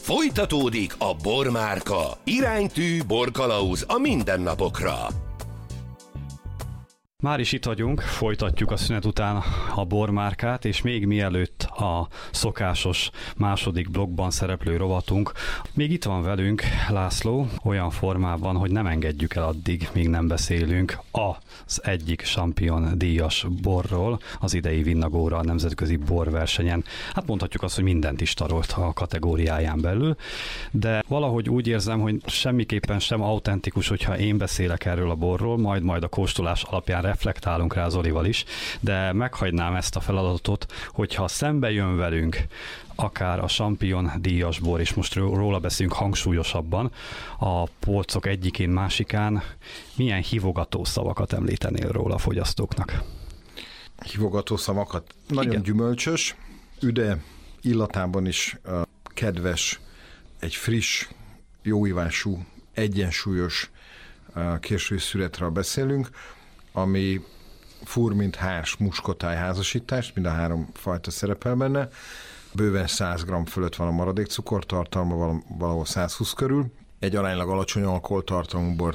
Folytatódik a Bormárka. Iránytű borkalauz a mindennapokra. Már is itt vagyunk, folytatjuk a szünet után a Bormárkát, és még mielőtt a szokásos második blokkban szereplő rovatunk, még itt van velünk László olyan formában, hogy nem engedjük el addig, míg nem beszélünk az egyik Champion díjas borról, az idei Vinnagóra nemzetközi borversenyen. Hát mondhatjuk azt, hogy mindent is tarolt a kategóriáján belül, de valahogy úgy érzem, hogy semmiképpen sem autentikus, hogyha én beszélek erről a borról, majd a kóstolás alapján reflektálunk rá Zolival is, de meghagynám ezt a feladatot, hogyha szembe jön velünk akár a Champion díjas bor, és most róla beszélünk hangsúlyosabban, a polcok egyikén, másikán, milyen hívogató szavakat említenél róla a fogyasztóknak? Hívogató szavakat? Nagyon igen. Gyümölcsös, üde, illatában is kedves, egy friss, jóívású, egyensúlyos késői születről beszélünk, ami fur, mint hárs muskotáj házasítás, mind a három fajta szerepel benne. Bőven 100 g fölött van a maradék cukortartalma, valahol 120 körül. Egy aránylag alacsony alkoholtartalmú bor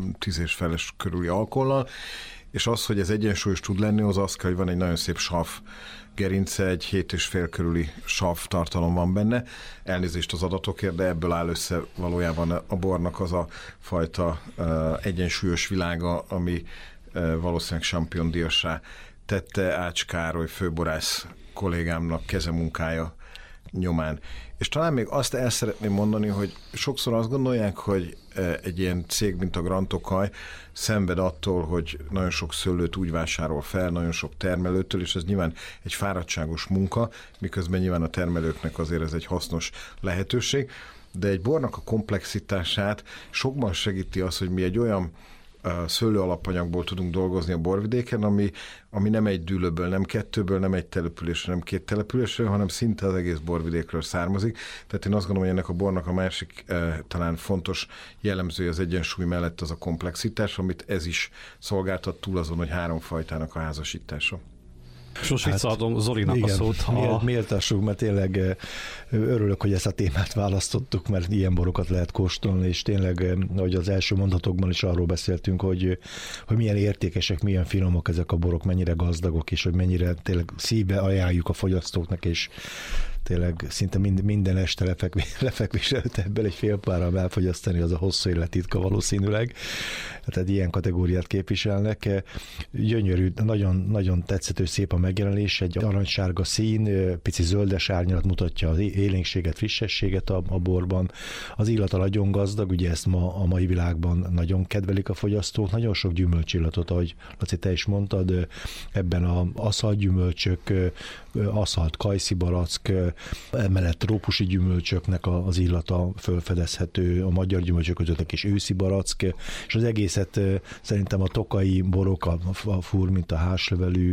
10,5 körüli alkohollal, és az, hogy ez egyensúlyos tud lenni, az kell, hogy van egy nagyon szép sav gerince, egy 7,5 körüli sav tartalom van benne. Elnézést az adatokért, de ebből áll össze valójában a bornak az a fajta egyensúlyos világa, ami valószínűleg Champion díjassá tette Ács Károly főborász kollégámnak kezemunkája nyomán. És talán még azt el szeretném mondani, hogy sokszor azt gondolják, hogy egy ilyen cég, mint a Grand Tokaj szenved attól, hogy nagyon sok szőlőt úgy vásárol fel, nagyon sok termelőtől, és ez nyilván egy fáradtságos munka, miközben nyilván a termelőknek azért ez egy hasznos lehetőség, de egy bornak a komplexitását sokban segíti az, hogy mi egy olyan szőlő alapanyagból tudunk dolgozni a borvidéken, ami nem egy dűlőből, nem kettőből, nem egy településről, nem két településről, hanem szinte az egész borvidékről származik. Tehát én azt gondolom, hogy ennek a bornak a másik talán fontos jellemzője az egyensúly mellett az a komplexitás, amit ez is szolgáltat túl azon, hogy három fajtának a házasítása. Most visszaadom Zolinak igen, a szót. Méltassuk, mert tényleg örülök, hogy ezt a témát választottuk, mert ilyen borokat lehet kóstolni, és tényleg, ahogy az első mondatokban is arról beszéltünk, hogy milyen értékesek, milyen finomok ezek a borok, mennyire gazdagok, és hogy mennyire tényleg szívbe ajánljuk a fogyasztóknak, és tényleg szinte minden este lefekvés előtt ebből egy fél párral elfogyasztani, az a hosszú élet titka valószínűleg. Tehát ilyen kategóriát képviselnek. Gyönyörű, nagyon, nagyon tetszető, szép a megjelenés, egy aranysárga szín, pici zöldes árnyalat mutatja az élénkséget, frissességet a borban. Az illata nagyon gazdag, ugye ezt a mai világban nagyon kedvelik a fogyasztók, nagyon sok gyümölcsillatot, ahogy Laci, te is mondtad, ebben a aszalt gyümölcsök, aszalt kajszibarack, emellett trópusi gyümölcsöknek az illata fölfedezhető, a magyar gyümölcsök között a kis őszi barack, és az egészet szerintem a tokai borok, a fur, mint a hárslevelű,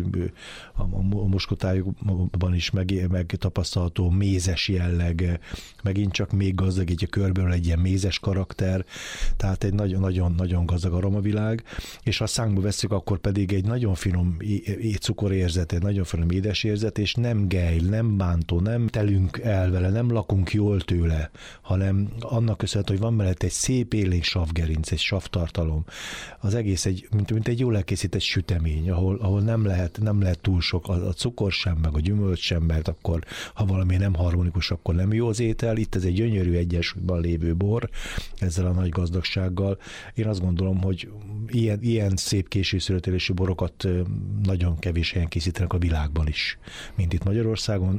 a muskotájukban is megtapasztalható mézes jelleg, megint csak még gazdagítja körből egy ilyen mézes karakter, tehát egy nagyon gazdag aromavilág, és ha a szánkba vesszük, akkor pedig egy nagyon finom cukorérzet, egy nagyon finom édesérzet, és nem gejl, nem bántó, nem telünk el vele, nem lakunk jól tőle, hanem annak köszönhető, hogy van mellett egy szép élénk savgerinc, egy savtartalom. Az egész mint egy jól elkészített sütemény, ahol nem lehet túl sok a cukor sem, meg a gyümölcs sem, mert akkor, ha valami nem harmonikus, akkor nem jó az étel. Itt ez egy gyönyörű egyensúlyban lévő bor, ezzel a nagy gazdagsággal. Én azt gondolom, hogy ilyen szép későszületélésű borokat nagyon kevés helyen készítenek a világban is, mint itt Magyarországon,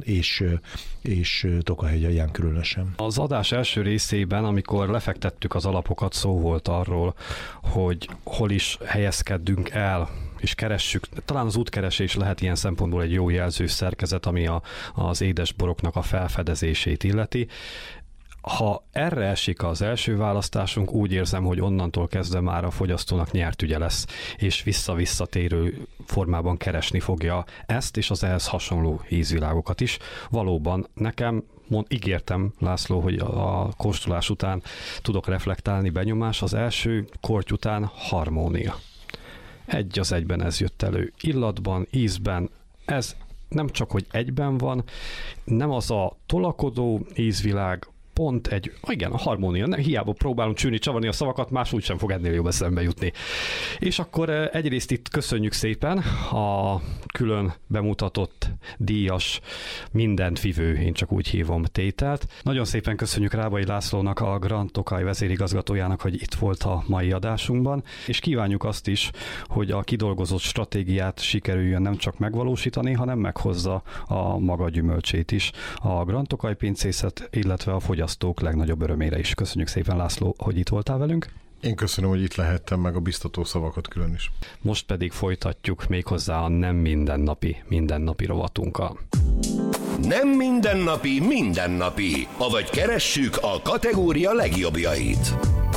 és Tokaj-hegyalján különösen. Az adás első részében, amikor lefektettük az alapokat, szó volt arról, hogy hol is helyezkedünk el, és keressük, talán az útkeresés lehet ilyen szempontból egy jó jelző szerkezet, ami az édesboroknak a felfedezését illeti. Ha erre esik az első választásunk, úgy érzem, hogy onnantól kezdve már a fogyasztónak nyert ügye lesz, és visszatérő formában keresni fogja ezt, és az ehhez hasonló ízvilágokat is. Valóban nekem ígértem, László, hogy a kóstolás után tudok reflektálni, benyomás, az első korty után harmónia. Egy az egyben ez jött elő. Illatban, ízben, ez nem csak, hogy egyben van, nem az a tolakodó ízvilág, pont egy, igen, a harmónia, hiába próbálunk csűrni, csavarni a szavakat, más úgy sem fog ennél jobb eszembe jutni. És akkor egyrészt itt köszönjük szépen a külön bemutatott díjas, mindent vivő, én csak úgy hívom tételt. Nagyon szépen köszönjük Rábai Lászlónak, a Grand Tokaj vezérigazgatójának, hogy itt volt a mai adásunkban, és kívánjuk azt is, hogy a kidolgozott stratégiát sikerüljön nem csak megvalósítani, hanem meghozza a maga gyümölcsét is a Grand Tokaj pincészet, illetve a fogyasztók legnagyobb örömére is. Köszönjük szépen, László, hogy itt voltál velünk. Én köszönöm, hogy itt lehettem, meg a biztató szavakat külön is. Most pedig folytatjuk méghozzá a nem mindennapi rovatunkkal. Nem mindennapi, avagy keressük a kategória legjobbjait.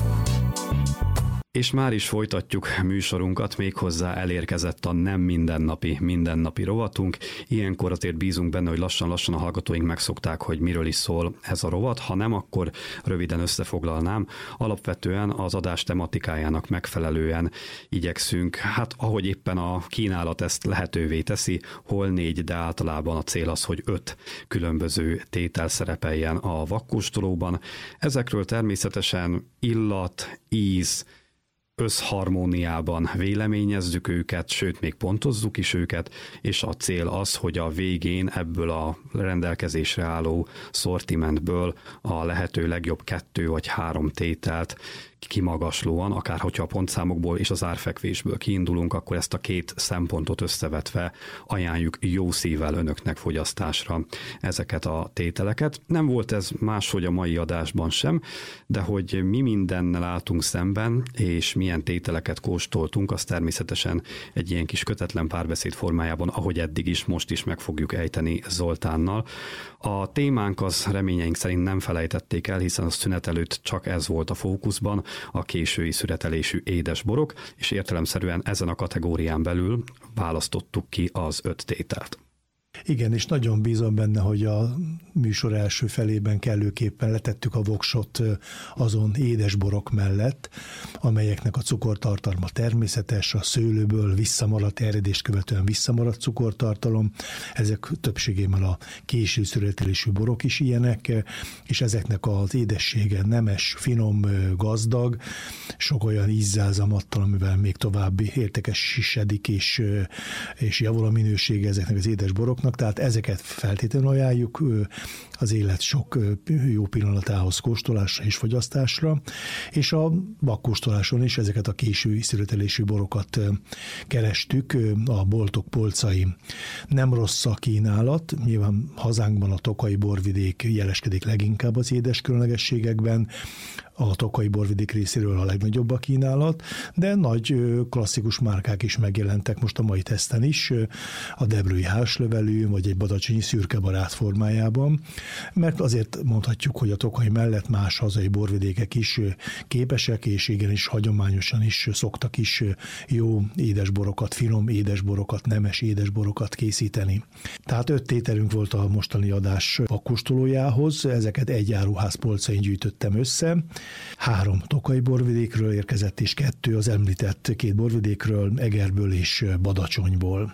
És már is folytatjuk műsorunkat, méghozzá elérkezett a nem mindennapi rovatunk. Ilyenkor azért bízunk benne, hogy lassan a hallgatóink megszokták, hogy miről is szól ez a rovat. Ha nem, akkor röviden összefoglalnám. Alapvetően az adás tematikájának megfelelően igyekszünk, hát ahogy éppen a kínálat ezt lehetővé teszi, hol 4, de általában a cél az, hogy 5 különböző tétel szerepeljen a vakkóstolóban. Ezekről természetesen illat, íz, összharmóniában véleményezzük őket, sőt még pontozzuk is őket, és a cél az, hogy a végén ebből a rendelkezésre álló szortimentből a lehető legjobb 2 vagy 3 tételt kimagaslóan, akár hogyha a pontszámokból és az árfekvésből kiindulunk, akkor ezt a 2 szempontot összevetve ajánljuk jó szívvel önöknek fogyasztásra ezeket a tételeket. Nem volt ez máshogy a mai adásban sem, de hogy mi mindennel álltunk szemben, és milyen tételeket kóstoltunk, azt természetesen egy ilyen kis kötetlen párbeszéd formájában, ahogy eddig is, most is meg fogjuk ejteni Zoltánnal. A témánk az reményeink szerint nem felejtették el, hiszen a szünet előtt csak ez volt a fókuszban, a késői szüretelésű édesborok, és értelemszerűen ezen a kategórián belül választottuk ki az 5 tételt. Igen, és nagyon bízom benne, hogy a műsor első felében kellőképpen letettük a voksot azon édesborok mellett, amelyeknek a cukortartalma természetes, a szőlőből visszamaradt, eredést követően visszamaradt cukortartalom. Ezek többségében a késő szüretelésű borok is ilyenek, és ezeknek az édessége nemes, finom, gazdag, sok olyan ízzázamattal, amivel még tovább értékesítedik, és javul a minősége ezeknek az édesboroknak. Tehát ezeket feltétlenül ajánljuk az élet sok jó pillanatához kóstolásra és fogyasztásra, és a vakkóstoláson is ezeket a késői szüretelésű borokat kerestük a boltok polcain. Nem rossz a kínálat, nyilván hazánkban a tokaji borvidék jeleskedik leginkább az édes különlegességekben, a tokaji borvidék részéről a legnagyobb a kínálat, de nagy klasszikus márkák is megjelentek most a mai teszten is, a debrői házlevelű, vagy egy badacsonyi szürke barát formájában, mert azért mondhatjuk, hogy a Tokaj mellett más hazai borvidékek is képesek, és igenis hagyományosan is szoktak is jó édesborokat, finom édesborokat, nemes édesborokat készíteni. Tehát 5 tételünk volt a mostani adás vakkóstolójához, ezeket egy áruház polcain gyűjtöttem össze. 3 tokaji borvidékről érkezett, és 2 az említett 2 borvidékről, Egerből és Badacsonyból.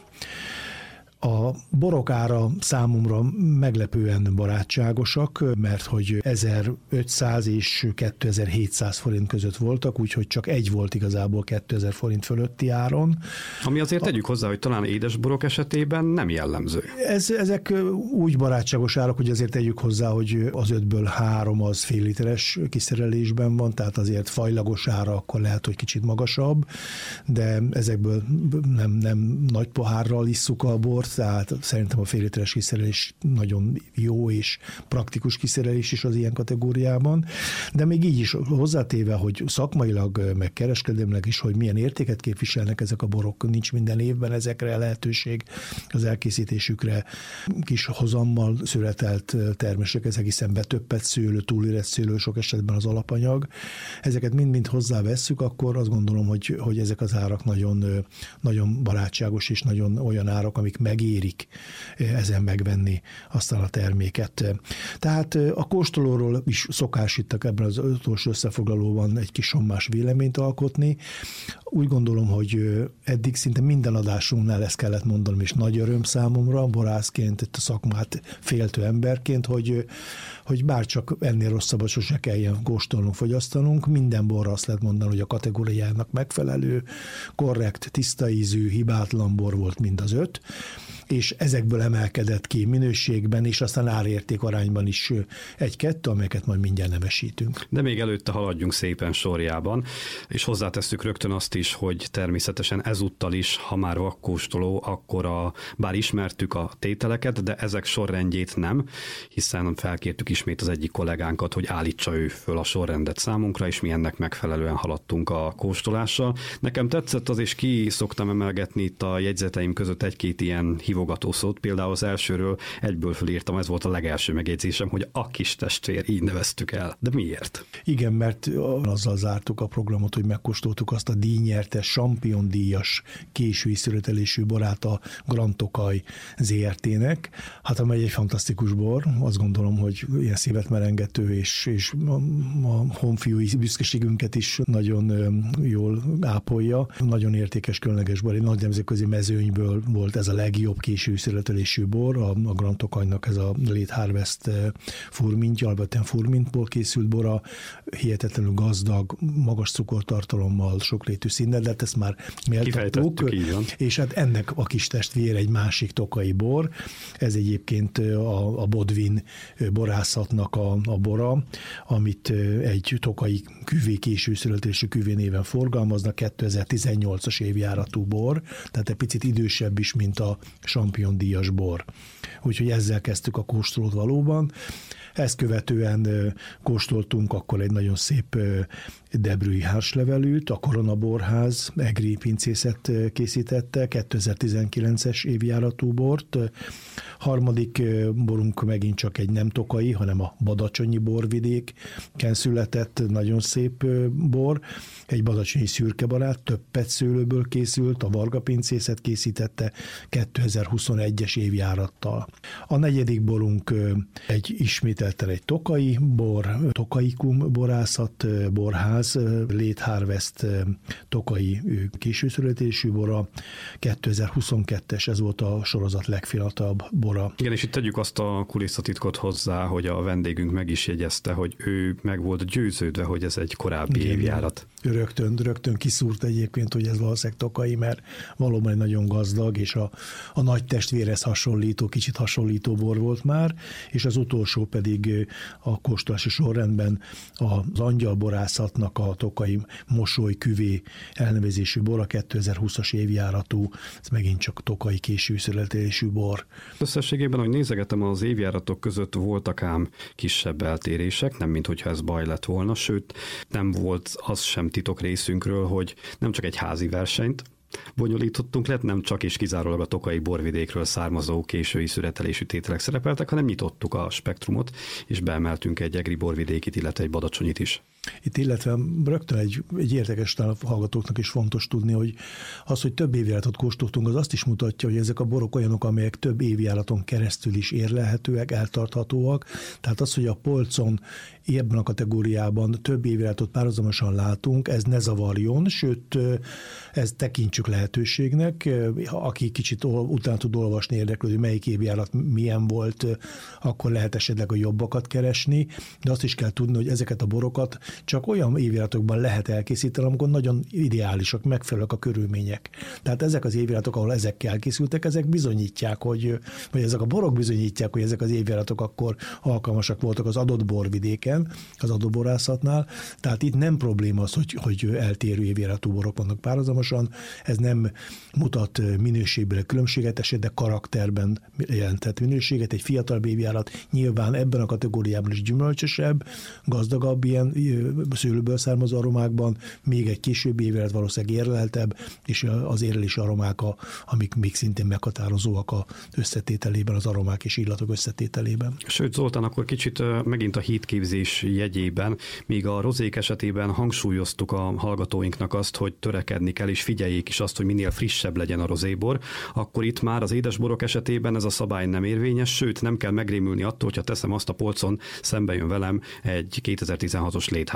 A borok ára számomra meglepően barátságosak, mert hogy 1500 és 2700 forint között voltak, úgyhogy csak egy volt igazából 2000 forint fölötti áron. Ami azért tegyük hozzá, hogy talán édesborok esetében nem jellemző. Ezek úgy barátságos árak, hogy azért tegyük hozzá, hogy az 5-ből 3 az fél literes kiszerelésben van, tehát azért fajlagos ára akkor lehet, hogy kicsit magasabb, de ezekből nem nagy pohárral isszuk a bort, tehát szerintem a fél literes kiszerelés nagyon jó és praktikus kiszerelés is az ilyen kategóriában, de még így is hozzátéve, hogy szakmailag, meg kereskedelmileg is, hogy milyen értéket képviselnek ezek a borok, nincs minden évben ezekre lehetőség az elkészítésükre, kis hozammal születelt termések, ezek hiszen betöppet szőlő, túlérett szőlő, sok esetben az alapanyag. Ezeket mind-mind hozzávesszük, akkor azt gondolom, hogy ezek az árak nagyon, nagyon barátságos és nagyon olyan árak, amik megérik ezen megvenni aztán a terméket. Tehát a kóstolóról is szokás itt ebben az utolsó összefoglalóban egy kis sommás véleményt alkotni. Úgy gondolom, hogy eddig szinte minden adásunknál ezt kellett mondanom, és nagy öröm számomra, borászként, itt a szakmát féltő emberként, hogy bárcsak ennél rosszabbat sose kelljen kóstolnunk, fogyasztanunk. Minden borra azt lehet mondani, hogy a kategóriának megfelelő, korrekt, tiszta ízű, hibátlan bor volt mind az 5, és ezekből emelkedett ki minőségben, és aztán árérték arányban is 1-2, amelyeket majd mindjárt nevesítünk. De még előtte haladjunk szépen sorjában, és hozzátesszük rögtön azt is, hogy természetesen ezúttal is, ha már vakkóstoló, akkor bár ismertük a tételeket, de ezek sorrendjét nem, hiszen felkértük ismét az egyik kollégánkat, hogy állítsa ő föl a sorrendet számunkra, és mi ennek megfelelően haladtunk a kóstolással. Nekem tetszett az, és ki szoktam emelgetni itt a jegyzeteim között egy-két ilyen hívogató szót, például az elsőről egyből fölírtam, ez volt a legelső megjegyzésem, hogy a kis testvér, így neveztük el. De miért? Igen, mert azzal zártuk a programot, hogy megkóstoltuk azt a díjnyertes, Champion díjas késői születelésű borát a Grand Tokaj ZRT-nek. Hát amely egy fantasztikus bor, azt gondolom, hogy ilyen szívet merengető, és a honfiúi büszkeségünket is nagyon jól ápolja. Nagyon értékes, különleges bor, egy nagy nemzetközi mezőnyből volt ez a legjobb késői születelésű bor, a Grand Tokajnak ez a Late Harvest furmintja, alapvetően furmintból készült bora, hihetetlenül gazdag, magas cukortartalommal, sokrétű színnel, de ezt már méltattuk, és hát ennek a kis testvér egy másik tokai bor, ez egyébként a Bodvin borászatnak a bora, amit egy tokai küvé, késő születelésű küvé néven forgalmaznak, 2018-as évjáratú bor, tehát egy picit idősebb is, mint a Champion díjas bor. Úgyhogy ezzel kezdtük a kóstolót valóban. Ezt követően kóstoltunk akkor egy nagyon szép debrüi hárslevelűt, a Korona Borház egri pincészet készítette, 2019-es évjáratú bort. Harmadik borunk megint csak egy nem tokai, hanem a Badacsonyi borvidéken született nagyon szép bor, egy badacsonyi szürkebarát, több petszőlőből készült, a Varga pincészet készítette 2021-es évjárattal. A negyedik borunk ismételten egy tokai bor, Tokaikum borászat, borház, Late Harvest tokai későszületésű bora, 2022-es, ez volt a sorozat legfiatalabb bora. Igen, és itt tegyük azt a kulisszatitkot hozzá, hogy a vendégünk meg is jegyezte, hogy ő meg volt győződve, hogy ez egy korábbi évjárat. Rögtön kiszúrt egyébként, hogy ez valószínűleg tokai, mert valóban egy nagyon gazdag, és a nagy testvérhez hasonlító, kicsit hasonlító bor volt már, és az utolsó pedig a kóstolási sorrendben az angyalborászatnak a tokai mosoly küvé elnevezésű bor, a 2020-as évjáratú, ez megint csak tokai késő születelésű bor. Összességében, hogy nézegetem, az évjáratok között voltak ám kisebb eltérések, nem minthogyha ez baj lett volna, sőt nem volt az sem titok részünkről, hogy nem csak egy házi versenyt bonyolítottunk le, nem csak és kizárólag a tokai borvidékről származó késői születelésű tételek szerepeltek, hanem nyitottuk a spektrumot, és beemeltünk egy egri borvidékit, illetve egy badacsonyit is. Itt illetve rögtön egy érdekes, talán a hallgatóknak is fontos tudni, hogy az, hogy több évjáratot kóstoltunk, az azt is mutatja, hogy ezek a borok olyanok, amelyek több évjáraton keresztül is érlelhetőek, eltarthatóak. Tehát az, hogy a polcon ebben a kategóriában több évjáratot párhuzamosan látunk, ez ne zavarjon, sőt, ezt tekintsük lehetőségnek. Aki kicsit utána tud olvasni, érdeklődő, melyik évjárat milyen volt, akkor lehet esetleg a jobbakat keresni, de azt is kell tudni, hogy ezeket a borokat csak olyan évjáratokban lehet elkészíteni, amikor nagyon ideálisak, megfelelőek a körülmények. Tehát ezek az évjáratok, ahol ezek elkészültek, ezek bizonyítják, vagy ezek a borok bizonyítják, hogy ezek az évjáratok akkor alkalmasak voltak az adott borvidéken, az adott borászatnál. Tehát itt nem probléma az, hogy eltérő évjáratú borok vannak párhuzamosan. Ez nem mutat minőségbeli különbséget, de karakterben jelentett minőséget. Egy fiatal évjárat nyilván ebben a kategóriában is gyümölcsösebb, gazdagabb ilyen szőlőből származó aromákban, még egy későbbi évjárat valószínűleg érleltebb, és az érlelési aromák, amik még szintén meghatározóak az összetételében, az aromák és illatok összetételében. Sőt, Zoltán, akkor kicsit megint a hitképzés jegyében, míg a rozék esetében hangsúlyoztuk a hallgatóinknak azt, hogy törekedni kell, és figyeljék is azt, hogy minél frissebb legyen a rozébor, akkor itt már az édesborok esetében ez a szabály nem érvényes, sőt, nem kell megrémülni attól, hogyha teszem azt a polcon, szembe jön velem egy 2016-os Late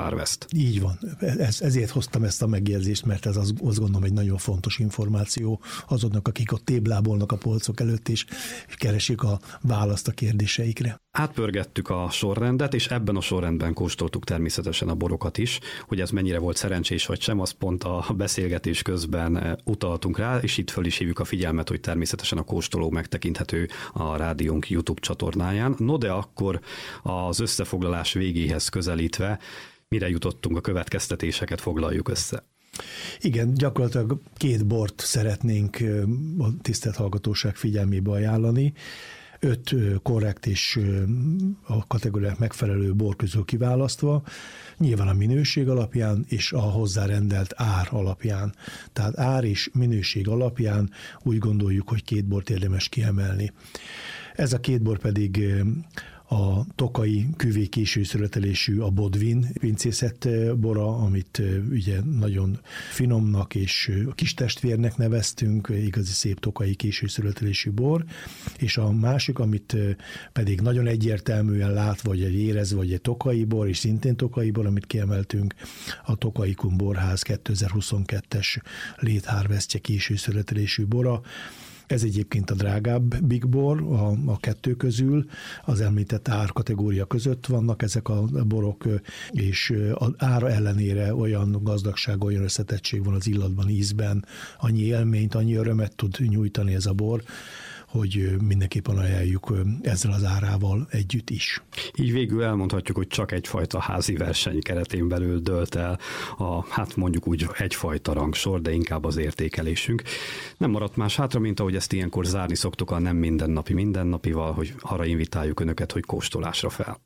Harvest. Így van. Ezért hoztam ezt a megjegyzést, mert ez azt gondolom egy nagyon fontos információ azoknak, akik ott téblábolnak a polcok előtt, és keresik a választ a kérdéseikre. Átpörgettük a sorrendet, és ebben a sorrendben kóstoltuk természetesen a borokat is. Hogy ez mennyire volt szerencsés vagy sem, azt pont a beszélgetés közben utaltunk rá, és itt föl is hívjuk a figyelmet, hogy természetesen a kóstoló megtekinthető a rádiónk YouTube csatornáján. No, de akkor az összefoglalás végéhez közelítve, mire jutottunk, a következtetéseket foglaljuk össze. Igen, gyakorlatilag 2 bort szeretnénk a tisztelt hallgatóság figyelmébe ajánlani. 5 korrekt és a kategóriák megfelelő bor közül kiválasztva, nyilván a minőség alapján és a hozzárendelt ár alapján. Tehát ár és minőség alapján úgy gondoljuk, hogy 2 bort érdemes kiemelni. Ez a 2 bor pedig a tokai küvé késő születelésű, a Bodvin pincészet bora, amit ugye nagyon finomnak és kis testvérnek neveztünk, igazi szép tokai késő születelésű bor, és a másik, amit pedig nagyon egyértelműen lát, vagy egy érez, vagy egy tokai bor, és szintén tokai bor, amit kiemeltünk, a Tokai Kun Borház 2022-es Late Harvestje késő születelésű bora. Ez egyébként a drágább Big Bor a 2 közül, az említett árkategória között vannak ezek a borok, és az ára ellenére olyan gazdagság, olyan összetettség van az illatban, ízben, annyi élményt, annyi örömet tud nyújtani ez a bor, hogy mindenképpen ajánljuk ezzel az árával együtt is. Így végül elmondhatjuk, hogy csak egyfajta házi verseny keretén belül dölt el hát mondjuk úgy egyfajta rangsor, de inkább az értékelésünk. Nem maradt más hátra, mint ahogy ezt ilyenkor zárni szoktuk a nem mindennapival, hogy arra invitáljuk önöket, hogy kóstolásra fel.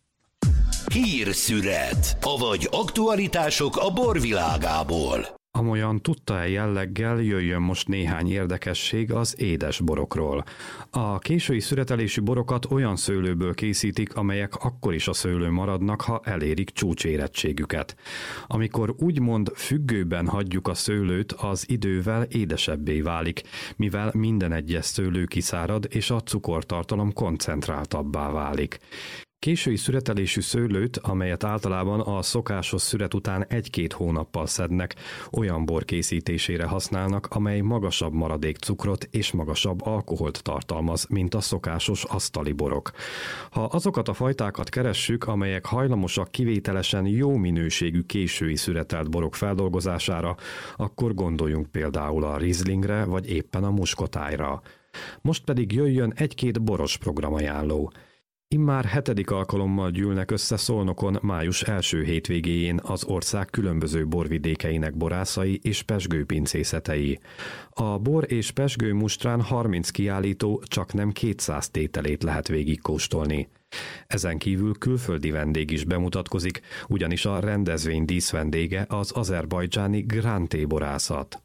Hírszünet, avagy aktualitások a borvilágából. Amolyan tudta-e jelleggel, jöjjön most néhány érdekesség az édes borokról. A késői születelésű borokat olyan szőlőből készítik, amelyek akkor is a szőlőn maradnak, ha elérik csúcsérettségüket. Amikor úgymond függőben hagyjuk a szőlőt, az idővel édesebbé válik, mivel minden egyes szőlő kiszárad, és a cukortartalom koncentráltabbá válik. Késői születelésű szőlőt, amelyet általában a szokásos szüret után 1-2 hónappal szednek, olyan bor készítésére használnak, amely magasabb maradék cukrot és magasabb alkoholt tartalmaz, mint a szokásos asztali borok. Ha azokat a fajtákat keressük, amelyek hajlamosak kivételesen jó minőségű késői születelt borok feldolgozására, akkor gondoljunk például a Rieslingre vagy éppen a muskotájra. Most pedig jöjjön 1-2 boros programajánló. Immár 7. alkalommal gyűlnek össze Szolnokon május első hétvégéjén az ország különböző borvidékeinek borászai és pezsgőpincészetei. A bor és pezsgő mustrán 30 kiállító csaknem 200 tételét lehet végigkóstolni. Ezen kívül külföldi vendég is bemutatkozik, ugyanis a rendezvény díszvendége az azerbajdzsáni Gránté borászat.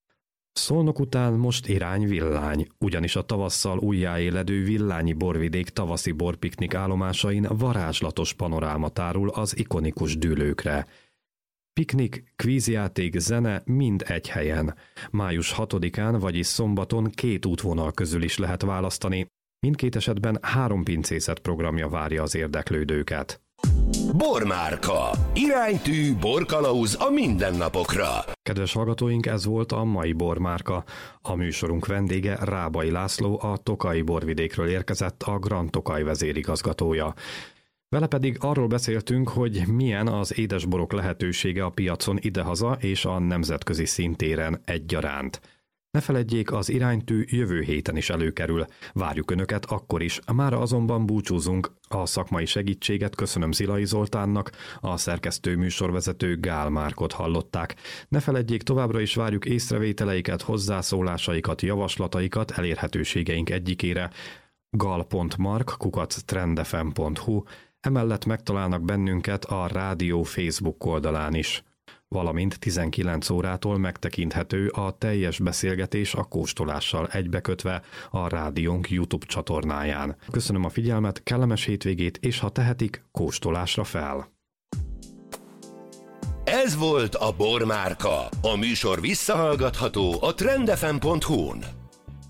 Szolnok után most irány Villány, ugyanis a tavasszal újjáéledő villányi borvidék tavaszi borpiknik állomásain varázslatos panoráma tárul az ikonikus dűlőkre. Piknik, kvízjáték, zene mind egy helyen. Május 6-án, vagyis szombaton 2 útvonal közül is lehet választani. Mindkét esetben 3 pincészet programja várja az érdeklődőket. Bormárka. Iránytű, borkalauz a mindennapokra. Kedves hallgatóink, ez volt a mai Bormárka. A műsorunk vendége Rábai László, a Tokai borvidékről érkezett, a Grand Tokaj vezérigazgatója. Vele pedig arról beszéltünk, hogy milyen az édesborok lehetősége a piacon idehaza és a nemzetközi szintéren egyaránt. Ne feledjék, az iránytű jövő héten is előkerül. Várjuk Önöket akkor is. Mára azonban búcsúzunk. A szakmai segítséget köszönöm Zilai Zoltánnak, a szerkesztő műsorvezető Gál Márkot hallották. Ne feledjék, továbbra is várjuk észrevételeiket, hozzászólásaikat, javaslataikat elérhetőségeink egyikére gal.mark@trendfm.hu. Emellett megtalálnak bennünket a rádió Facebook oldalán is. Valamint 19 órától megtekinthető a teljes beszélgetés a kóstolással egybekötve a rádiónk YouTube csatornáján. Köszönöm a figyelmet, kellemes hétvégét, és ha tehetik, kóstolásra fel! Ez volt a Bormárka. A műsor visszahallgatható a trendfm.hu-n.